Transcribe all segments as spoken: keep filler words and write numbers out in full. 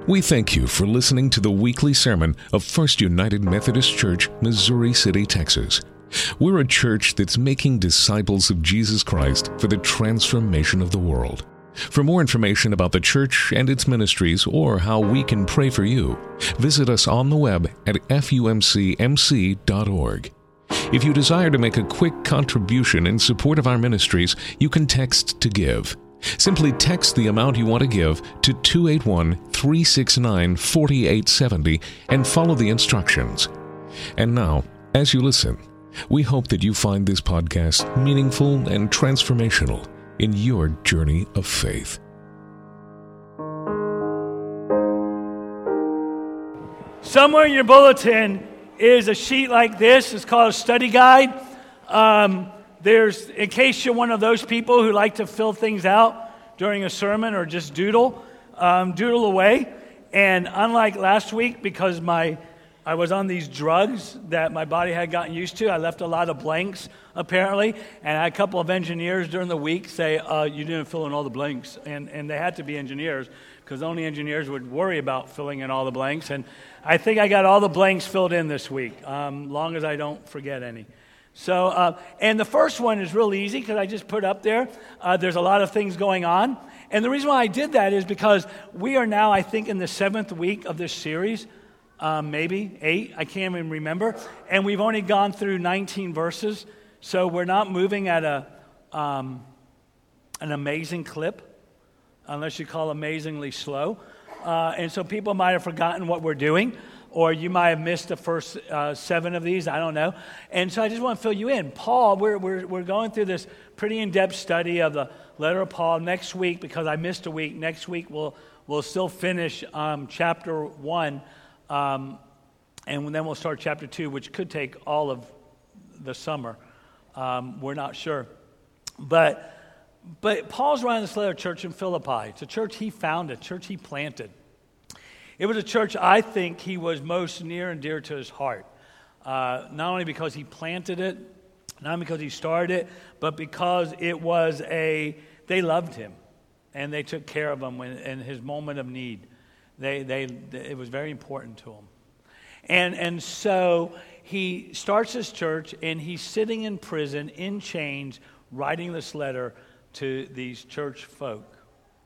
We thank you for listening to the weekly sermon of First United Methodist Church, Missouri City, Texas. We're a church that's making disciples of Jesus Christ for the transformation of the world. For more information about the church and its ministries or how we can pray for you, visit us on the web at f u m c m c dot org. If you desire to make a quick contribution in support of our ministries, you can text to give. Simply text the amount you want to give to two eight one, three six nine, four eight seven zero and follow the instructions. And now, as you listen, we hope that you find this podcast meaningful and transformational in your journey of faith. Somewhere in your bulletin is a sheet like this. It's called a study guide. Um, there's, in case you're one of those people who like to fill things out during a sermon or just doodle, um, doodle away. And unlike last week, because my I was on these drugs that my body had gotten used to, I left a lot of blanks, apparently. And I had a couple of engineers during the week say, uh, you didn't fill in all the blanks. And, and they had to be engineers, because only engineers would worry about filling in all the blanks. And I think I got all the blanks filled in this week, um, long as I don't forget any. So, uh, and the first one is real easy, because I just put up there, uh, there's a lot of things going on. And the reason why I did that is because we are now, I think, in the seventh week of this series, um, maybe eight, I can't even remember. And we've only gone through nineteen verses, so we're not moving at a um, an amazing clip, unless you call amazingly slow. Uh, and so people might have forgotten what we're doing, or you might have missed the first uh, seven of these, I don't know. And so I just want to fill you in. Paul, we're, we're, we're going through this pretty in-depth study of the letter of Paul. Next week, because I missed a week, next week we'll, we'll still finish um, chapter one, um, and then we'll start chapter two, which could take all of the summer. Um, we're not sure. But... But Paul's writing this letter to church in Philippi. It's a church he founded, a church he planted. It was a church I think he was most near and dear to his heart. Uh, not only because he planted it, not because he started it, but because it was a, they loved him. And they took care of him when, in his moment of need. They, they, it was very important to him. And, and so he starts his church, and he's sitting in prison, in chains, writing this letter to these church folk.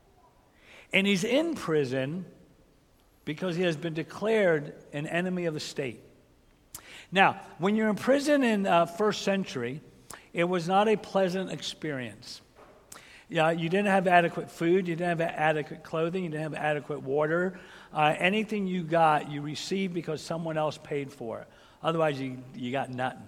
And he's in prison because he has been declared an enemy of the state. Now, when you're in prison in uh, first century, it was not a pleasant experience. Yeah, you didn't have adequate food, you didn't have adequate clothing, you didn't have adequate water. Uh, anything you got, you received because someone else paid for it. Otherwise, you, you got nothing.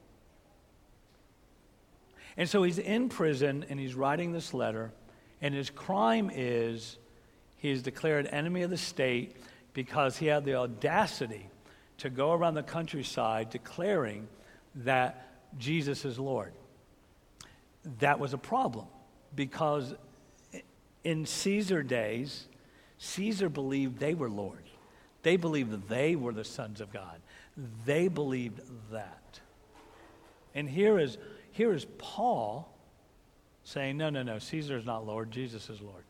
And so he's in prison, and he's writing this letter, and his crime is he is declared enemy of the state because he had the audacity to go around the countryside declaring that Jesus is Lord. That was a problem, because in Caesar days, Caesar believed they were Lord. They believed that they were the sons of God. They believed that. And here is... Here is Paul saying, no, no, no, Caesar is not Lord, Jesus is Lord.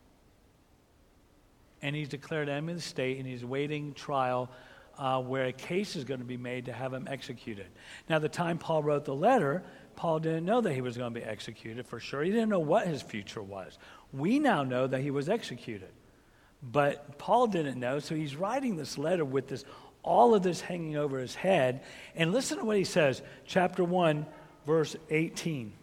And he's declared enemy of the state, and he's waiting trial uh, where a case is going to be made to have him executed. Now, the time Paul wrote the letter, Paul didn't know that he was going to be executed for sure. He didn't know what his future was. We now know that he was executed. But Paul didn't know, so he's writing this letter with this, all of this hanging over his head. And listen to what he says, chapter one, verse eighteen.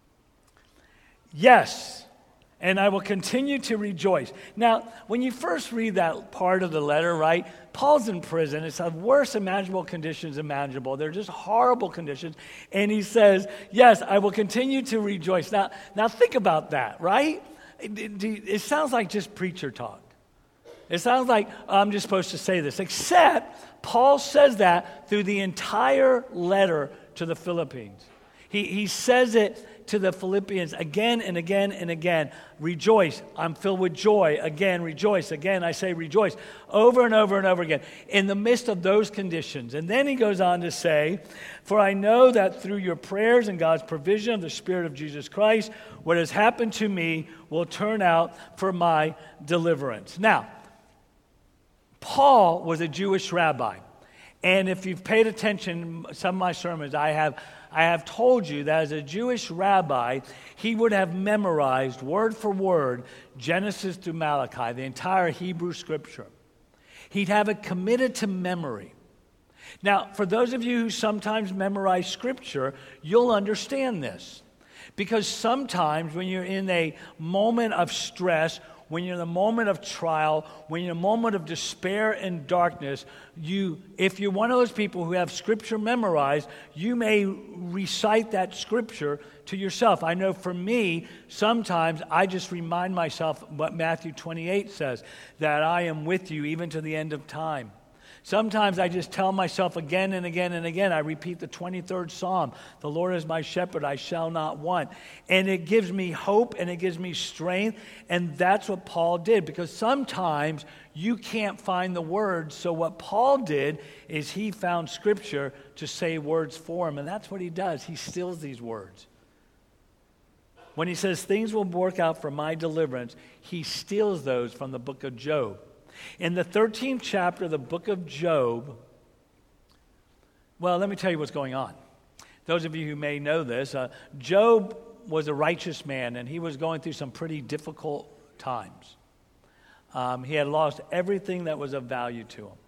Yes, and I will continue to rejoice. Now, when you first read that part of the letter, right, Paul's in prison. It's the worst imaginable conditions imaginable. They're just horrible conditions. And he says, yes, I will continue to rejoice. Now, now think about that, right? It, it, it sounds like just preacher talk. It sounds like I'm just supposed to say this, except Paul says that through the entire letter to the Philippines. He, he says it to the Philippians again and again and again. Rejoice. I'm filled with joy. Again, rejoice. Again, I say rejoice. Over and over and over again. In the midst of those conditions. And then he goes on to say, for I know that through your prayers and God's provision of the Spirit of Jesus Christ, what has happened to me will turn out for my deliverance. Now, Paul was a Jewish rabbi. And if you've paid attention to some of my sermons, I have I have told you that as a Jewish rabbi, he would have memorized word for word Genesis through Malachi, the entire Hebrew scripture. He'd have it committed to memory. Now, for those of you who sometimes memorize scripture, you'll understand this. Because sometimes when you're in a moment of stress, when you're in a moment of trial, when you're in a moment of despair and darkness, you, if you're one of those people who have scripture memorized, you may recite that scripture to yourself. I know for me, sometimes I just remind myself what Matthew twenty-eight says, that I am with you even to the end of time. Sometimes I just tell myself again and again and again, I repeat the twenty-third Psalm, the Lord is my shepherd, I shall not want. And it gives me hope and it gives me strength, and that's what Paul did, because sometimes you can't find the words, so what Paul did is he found scripture to say words for him, and that's what he does. He steals these words. When he says things will work out for my deliverance, he steals those from the book of Job. In the thirteenth chapter of the book of Job, well, let me tell you what's going on. Those of you who may know this, uh, Job was a righteous man, and he was going through some pretty difficult times. Um, he had lost everything that was of value to him.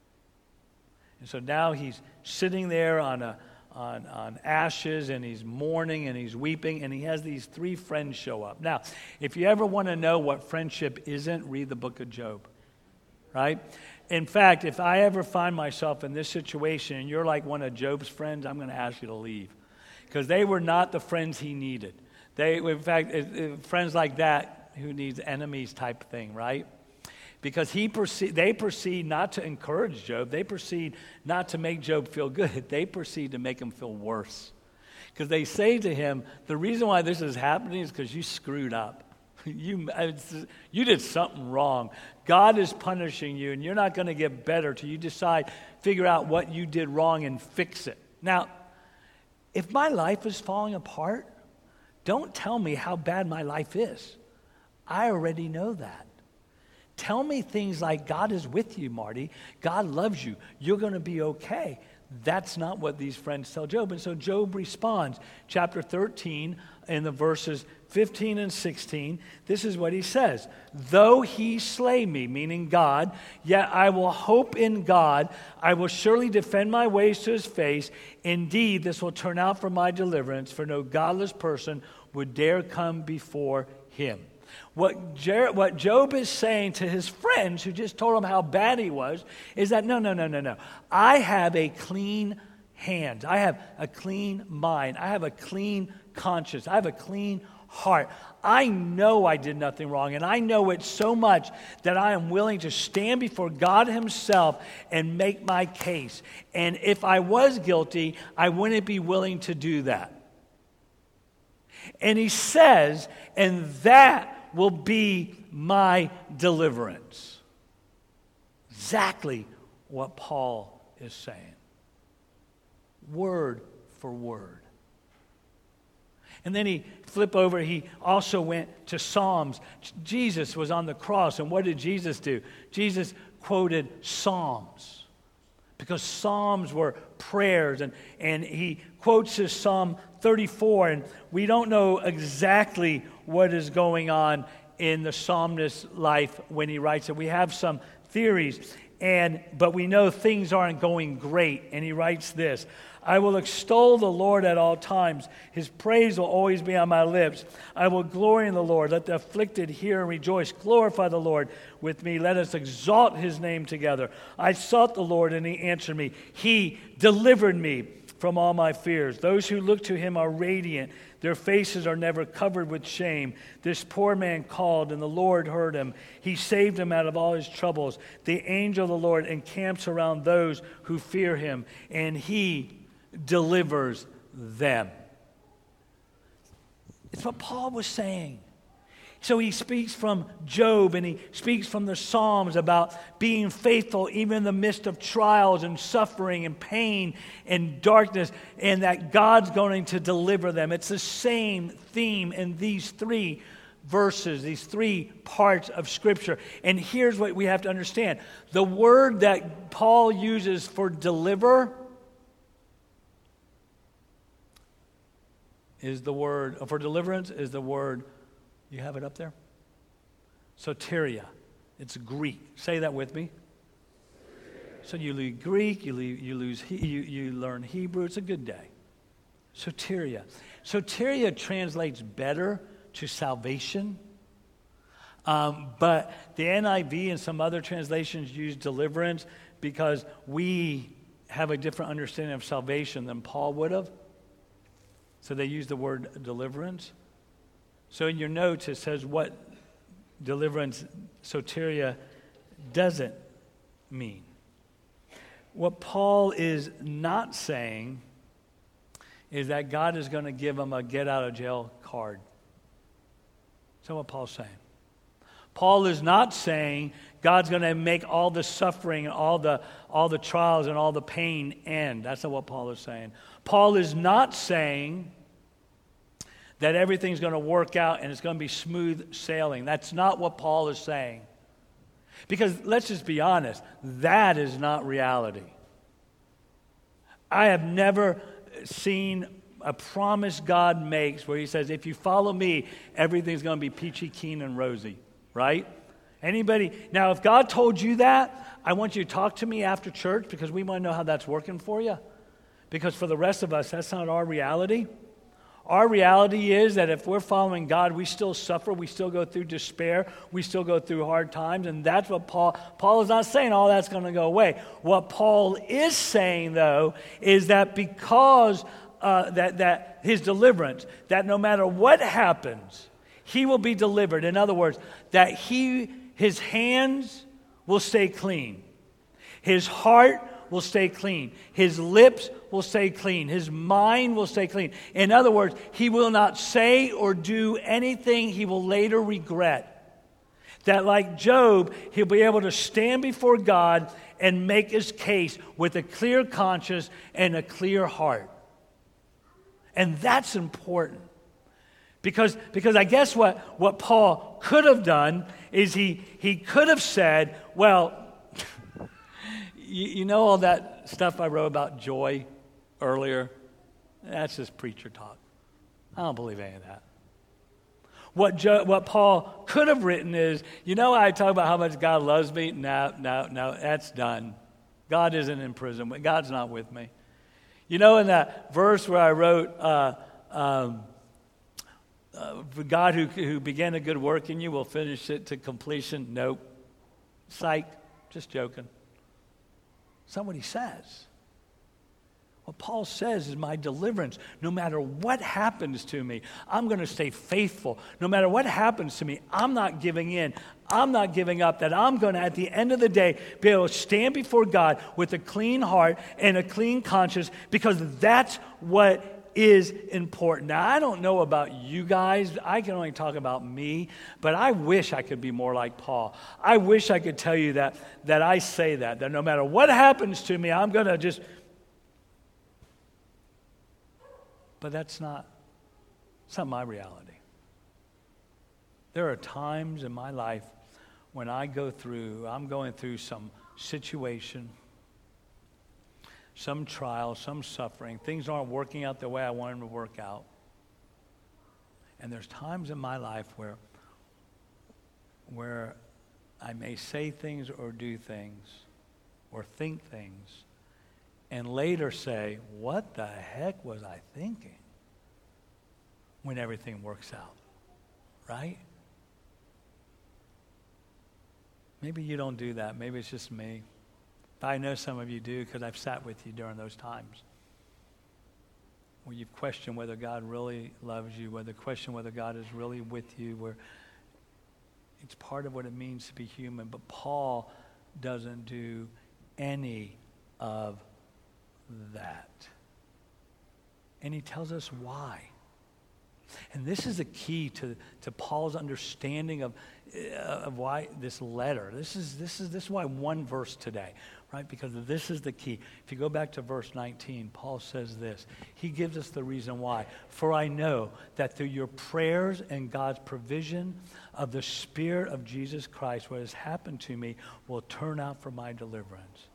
And so now he's sitting there on, a, on, on ashes, and he's mourning, and he's weeping, and he has these three friends show up. Now, if you ever want to know what friendship isn't, read the book of Job. Right? In fact, if I ever find myself in this situation and you're like one of Job's friends, I'm going to ask you to leave. Because they were not the friends he needed. They, in fact, it, it, friends like that who needs enemies type thing, right? Because he proceed, they proceed not to encourage Job. They proceed not to make Job feel good. They proceed to make him feel worse. Because they say to him, the reason why this is happening is because you screwed up. You, you did something wrong. God is punishing you, and you're not going to get better till you decide, figure out what you did wrong and fix it. Now, if my life is falling apart, don't tell me how bad my life is. I already know that. Tell me things like, God is with you, Marty. God loves you. You're going to be okay. That's not what these friends tell Job. And so Job responds. Chapter thirteen, in the verses fifteen and sixteen, this is what he says. Though he slay me, meaning God, yet I will hope in God. I will surely defend my ways to his face. Indeed, this will turn out for my deliverance, for no godless person would dare come before him. What, Jer- what Job is saying to his friends who just told him how bad he was is that, no, no, no, no, no. I have a clean hand. I have a clean mind. I have a clean conscience. I have a clean heart. I know I did nothing wrong, and I know it so much that I am willing to stand before God himself and make my case. And if I was guilty, I wouldn't be willing to do that. And he says, and that will be my deliverance. Exactly what Paul is saying. Word for word. And then he flip over, he also went to Psalms. Jesus was on the cross, and what did Jesus do? Jesus quoted Psalms. Because Psalms were prayers, and, and he quotes his Psalm thirty-four, and we don't know exactly what is going on in the psalmist's life when he writes it. We have some theories, and but we know things aren't going great, and he writes this: I will extol the Lord at all times. His praise will always be on my lips. I will glory in the Lord. Let the afflicted hear and rejoice. Glorify the Lord with me. Let us exalt his name together. I sought the Lord, and he answered me. He delivered me from all my fears. Those who look to him are radiant. Their faces are never covered with shame. This poor man called, and the Lord heard him. He saved him out of all his troubles. The angel of the Lord encamps around those who fear him, and he delivers them. It's what Paul was saying. So he speaks from Job, and he speaks from the Psalms about being faithful even in the midst of trials and suffering and pain and darkness, and that God's going to deliver them. It's the same theme in these three verses, these three parts of Scripture. And here's what we have to understand. The word that Paul uses for deliver is the word, for deliverance is the word, you have it up there? Soteria. It's Greek. Say that with me. So you lose Greek, you, leave, you, lose, you, you learn Hebrew. It's a good day. Soteria. Soteria translates better to salvation. Um, but the N I V and some other translations use deliverance because we have a different understanding of salvation than Paul would have. So they use the word deliverance. So in your notes it says what deliverance, soteria, doesn't mean. What Paul is not saying is that God is going to give him a get-out-of-jail card. That's what Paul's saying. Paul is not saying God's going to make all the suffering and all the, all the trials and all the pain end. That's not what Paul is saying. Paul is not saying that everything's going to work out and it's going to be smooth sailing. That's not what Paul is saying. Because let's just be honest, that is not reality. I have never seen a promise God makes where he says, if you follow me, everything's going to be peachy keen and rosy, right? Anybody? Now, if God told you that, I want you to talk to me after church because we want to know how that's working for you. Because for the rest of us, that's not our reality. Our reality is that if we're following God, we still suffer, we still go through despair, we still go through hard times, and that's what Paul, Paul is not saying all that's going to go away. What Paul is saying, though, is that because uh, that, that his deliverance, that no matter what happens, he will be delivered. In other words, that he, his hands will stay clean. His heart will stay clean. His lips will stay clean. His mind will stay clean. In other words, he will not say or do anything he will later regret. That like Job, he'll be able to stand before God and make his case with a clear conscience and a clear heart. And that's important. Because, because I guess what, what Paul could have done is he, he could have said, well, you, you know all that stuff I wrote about joy earlier? That's just preacher talk. I don't believe any of that. What, jo- what Paul could have written is, you know I talk about how much God loves me? No, no, no, that's done. God isn't in prison. God's not with me. You know in that verse where I wrote, uh, um, uh, God who, who began a good work in you will finish it to completion? Nope. Psych. Just joking. That's not what he says. What Paul says is my deliverance. No matter what happens to me, I'm going to stay faithful. No matter what happens to me, I'm not giving in. I'm not giving up. That I'm going to, at the end of the day, be able to stand before God with a clean heart and a clean conscience because that's what is important. Now, I don't know about you guys. I can only talk about me, but I wish I could be more like Paul. I wish I could tell you that, that I say that, that no matter what happens to me, I'm going to just... But that's not, it's not my reality. There are times in my life when I go through, I'm going through some situation, some trial, some suffering. Things aren't working out the way I want them to work out. And there's times in my life where, where I may say things or do things or think things and later say, what the heck was I thinking? When everything works out, right? Maybe you don't do that. Maybe it's just me. But I know some of you do because I've sat with you during those times where you've questioned whether God really loves you, whether question whether God is really with you, where it's part of what it means to be human. But Paul doesn't do any of that. And he tells us why. And this is the key to, to Paul's understanding of, uh, of why this letter. This is, this, is, this is why one verse today, right? Because this is the key. If you go back to verse nineteen, Paul says this. He gives us the reason why. For I know that through your prayers and God's provision of the Spirit of Jesus Christ, what has happened to me will turn out for my deliverance.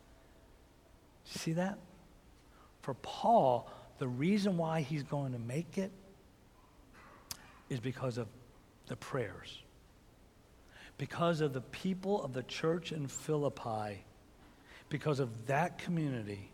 See that? For Paul, the reason why he's going to make it is because of the prayers. Because of the people of the church in Philippi, because of that community,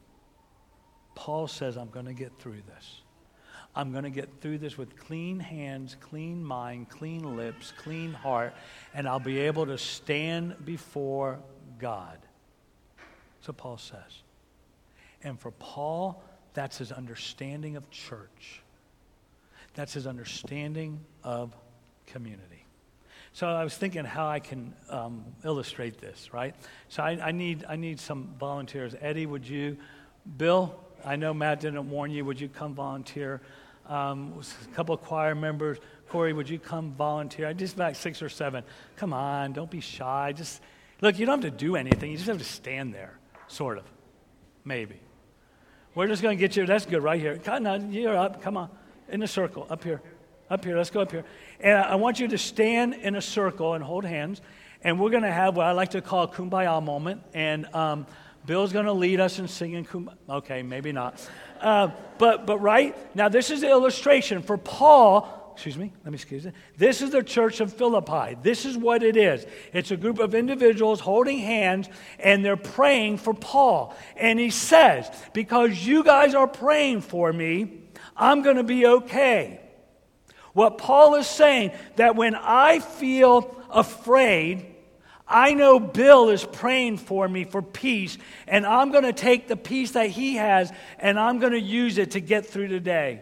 Paul says, I'm going to get through this. I'm going to get through this with clean hands, clean mind, clean lips, clean heart, and I'll be able to stand before God. That's what Paul says. And for Paul, that's his understanding of church. That's his understanding of community. So I was thinking how I can um, illustrate this, right? So I, I need I need some volunteers. Eddie, would you? Bill, I know Matt didn't warn you. Would you come volunteer? Um, a couple of choir members. Corey, would you come volunteer? I just about six or seven. Come on, don't be shy. Just look. You don't have to do anything. You just have to stand there, sort of, maybe. We're just going to get you. That's good, right here. Come on, you're up. Come on. In a circle, up here. Up here, let's go up here. And I want you to stand in a circle and hold hands. And we're going to have what I like to call a kumbaya moment. And um, Bill's going to lead us in singing kumbaya. Okay, maybe not. Uh, but, but right, now this is the illustration. For Paul, excuse me, let me excuse it. This is the church of Philippi. This is what it is. It's a group of individuals holding hands, and they're praying for Paul. And he says, because you guys are praying for me, I'm going to be okay. What Paul is saying, that when I feel afraid, I know Bill is praying for me for peace, and I'm going to take the peace that he has, and I'm going to use it to get through today.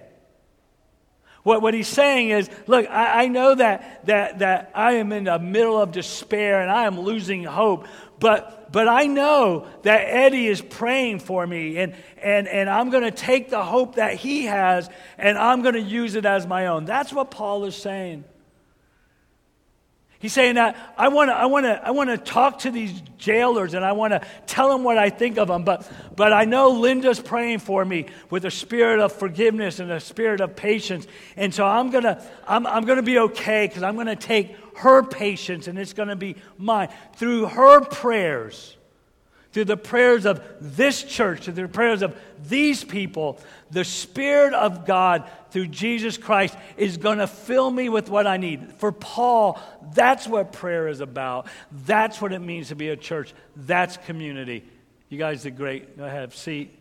What, what he's saying is, look, I, I know that, that, that I am in the middle of despair, and I am losing hope, but But I know that Eddie is praying for me, and, and, and I'm going to take the hope that he has, and I'm going to use it as my own. That's what Paul is saying. He's saying that I want to I want to I want to talk to these jailers, and I want to tell them what I think of them, but but I know Linda's praying for me with a spirit of forgiveness and a spirit of patience, and so I'm going to I'm I'm going to be okay, because I'm going to take her patience, and it's going to be mine. Through her prayers, through the prayers of this church, through the prayers of these people, the Spirit of God through Jesus Christ is going to fill me with what I need. For Paul, that's what prayer is about. That's what it means to be a church. That's community. You guys did great. Go ahead, have a seat.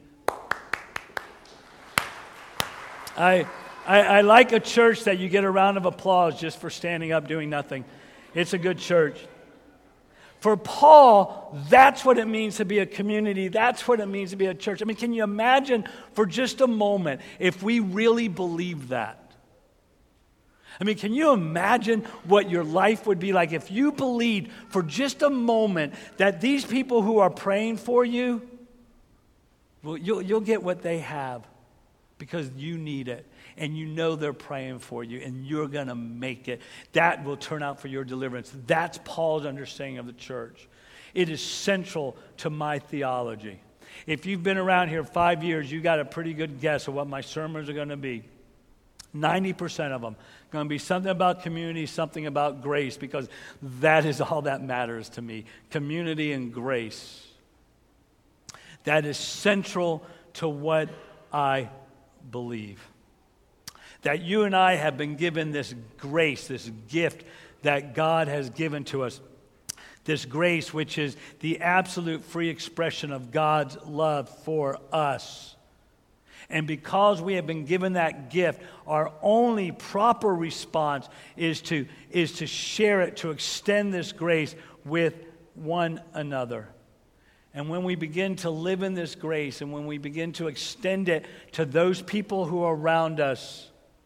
I... I, I like a church that you get a round of applause just for standing up doing nothing. It's a good church. For Paul, that's what it means to be a community. That's what it means to be a church. I mean, can you imagine for just a moment if we really believed that? I mean, can you imagine what your life would be like if you believed for just a moment that these people who are praying for you, well, you'll, you'll get what they have because you need it. And you know they're praying for you, and you're going to make it. That will turn out for your deliverance. That's Paul's understanding of the church. It is central to my theology. If you've been around here five years, you got a pretty good guess of what my sermons are going to be. ninety percent of them going to be something about community, something about grace, because that is all that matters to me. Community and grace. That is central to what I believe. That you and I have been given this grace, this gift that God has given to us. This grace, which is the absolute free expression of God's love for us. And because we have been given that gift, our only proper response is to, is to share it, to extend this grace with one another. And when we begin to live in this grace, and when we begin to extend it to those people who are around us,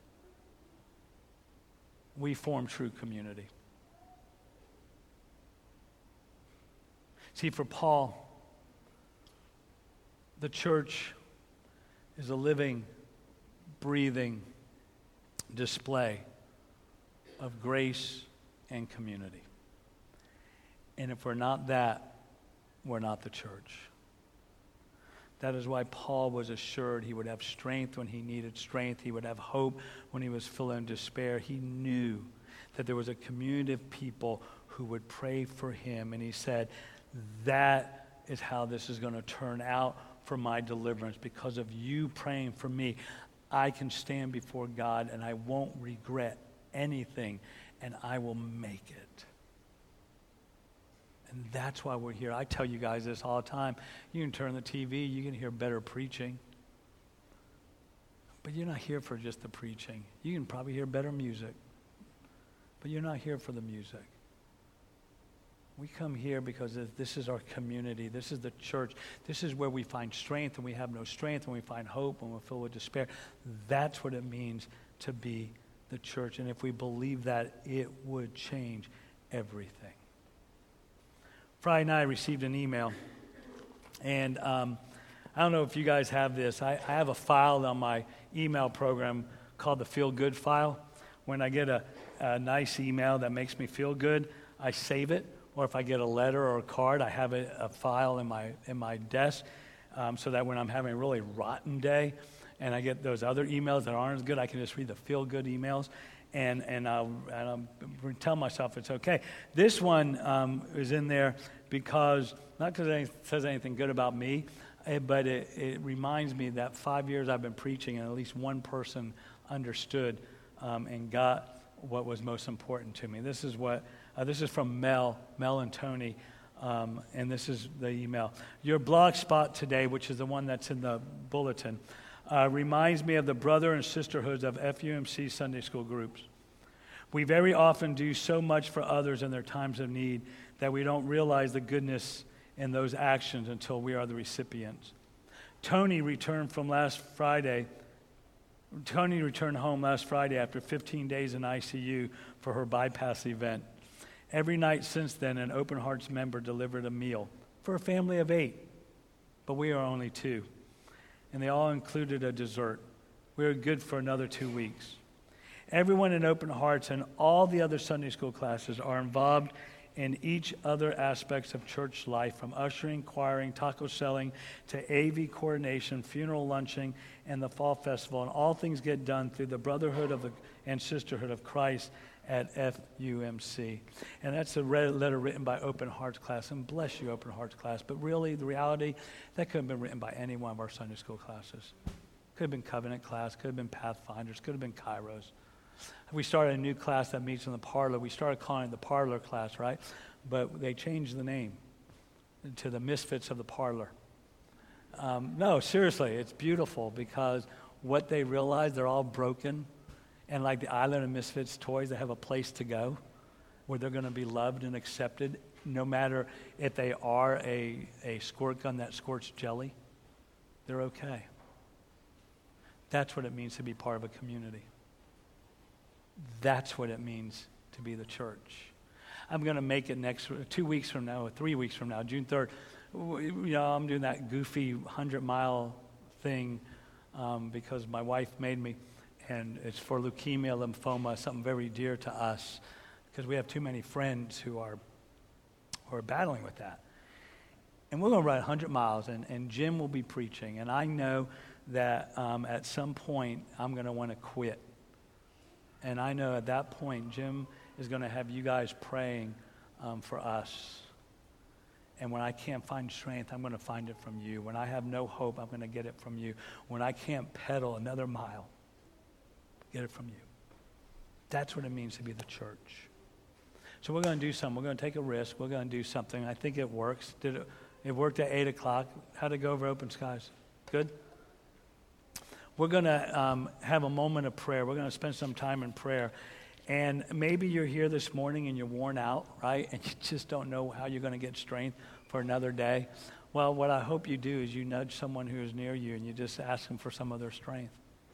we form true community. See, for Paul, the church is a living, breathing, display of grace and community. And if we're not that, we're not the church. That is why Paul was assured he would have strength when he needed strength. He would have hope when he was full of despair. He knew that there was a community of people who would pray for him. And he said, that is how this is going to turn out for my deliverance. Because of you praying for me, I can stand before God and I won't regret anything, and I will make it. And that's why we're here. I tell you guys this all the time. You can turn the T V, you can hear better preaching. But you're not here for just the preaching. You can probably hear better music. But you're not here for the music. We come here because this is our community. This is the church. This is where we find strength, and we have no strength, and we find hope, and we're filled with despair. That's what it means to be the church. And if we believe that, it would change everything. Friday night, I received an email, and um, I don't know if you guys have this. I, I have a file on my email program called the Feel Good file. When I get a, a nice email that makes me feel good, I save it. Or if I get a letter or a card, I have a, a file in my in my desk um, so that when I'm having a really rotten day and I get those other emails that aren't as good, I can just read the Feel Good emails. And and I'll, and I'll tell myself it's okay. This one um, is in there because, not because it says anything good about me, but it, it reminds me that five years I've been preaching and at least one person understood um, and got what was most important to me. This is what uh, this is from Mel, Mel and Tony, um, and this is the email. Your blog spot today, which is the one that's in the bulletin, Uh, reminds me of the brother and sisterhoods of F U M C Sunday school groups. We very often do so much for others in their times of need that we don't realize the goodness in those actions until we are the recipients. Tony returned from last Friday. Tony returned home last Friday after fifteen days in I C U for her bypass event. Every night since then, an Open Hearts member delivered a meal for a family of eight, but we are only two. And they all included a dessert. We are good for another two weeks. Everyone in Open Hearts and all the other Sunday school classes are involved in each other aspects of church life, from ushering, choiring, taco selling, to A V coordination, funeral lunching, and the fall festival. And all things get done through the brotherhood of the, and sisterhood of Christ at F U M C. And that's a letter written by Open Hearts class. And bless you, Open Hearts class. But really, the reality, that could have been written by any one of our Sunday school classes. Could have been Covenant class, could have been Pathfinders, could have been Kairos. We started a new class that meets in the parlor. We started calling it the parlor class, right? But they changed the name to the Misfits of the Parlor. Um, no, seriously, it's beautiful because what they realize, they're all broken. And like the Island of Misfits toys, they have a place to go where they're going to be loved and accepted, no matter if they are a, a squirt gun that squirts jelly. They're okay. That's what it means to be part of a community. That's what it means to be the church. I'm going to make it next two weeks from now, or three weeks from now, June third. You know, I'm doing that goofy hundred-mile thing um, because my wife made me. And it's for leukemia, lymphoma, something very dear to us, because we have too many friends who are who are battling with that. And we're going to ride one hundred miles, and, and Jim will be preaching. And I know that um, at some point I'm going to want to quit. And I know at that point Jim is going to have you guys praying um, for us. And when I can't find strength, I'm going to find it from you. When I have no hope, I'm going to get it from you. When I can't pedal another mile, get it from you. That's what it means to be the church. So we're going to do something. We're going to take a risk. We're going to do something. I think it works. Did it, it worked at eight o'clock. How'd it go over Open Skies? Good? We're going to um, have a moment of prayer. We're going to spend some time in prayer. And maybe you're here this morning and you're worn out, right? And you just don't know how you're going to get strength for another day. Well, what I hope you do is you nudge someone who is near you and you just ask them for some of their strength.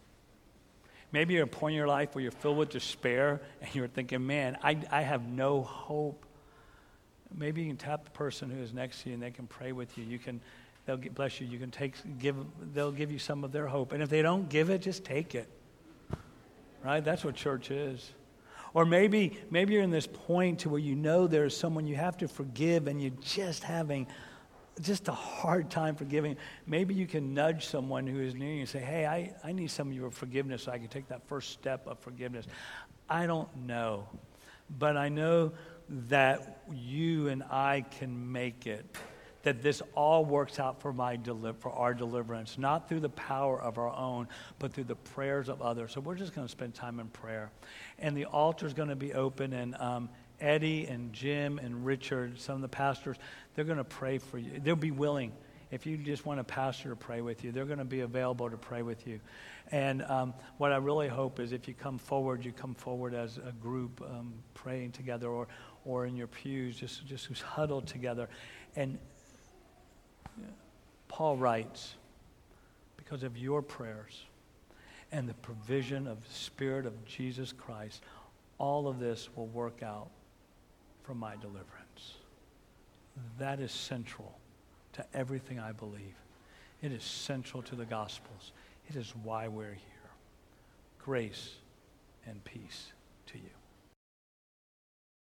Maybe you're at a point in your life where you're filled with despair and you're thinking, man, I, I have no hope. Maybe you can tap the person who is next to you and they can pray with you. You can, they'll get, bless you. You can take, give, they'll give you some of their hope. And if they don't give it, just take it. right? That's what church is. Or maybe maybe you're in this point to where you know there's someone you have to forgive and you're just having just a hard time forgiving. Maybe you can nudge someone who is near you and say, hey, I, I need some of your forgiveness so I can take that first step of forgiveness. I don't know. But I know that you and I can make it. That this all works out for my deli- for our deliverance, not through the power of our own, but through the prayers of others. So we're just going to spend time in prayer. And the altar is going to be open, and um, Eddie and Jim and Richard, some of the pastors, they're going to pray for you. They'll be willing. If you just want a pastor to pray with you, they're going to be available to pray with you. And um, what I really hope is if you come forward, you come forward as a group um, praying together, or or in your pews, just just who's huddled together. And Paul writes, because of your prayers and the provision of the Spirit of Jesus Christ, all of this will work out for my deliverance. That is central to everything I believe. It is central to the Gospels. It is why we're here. Grace and peace to you.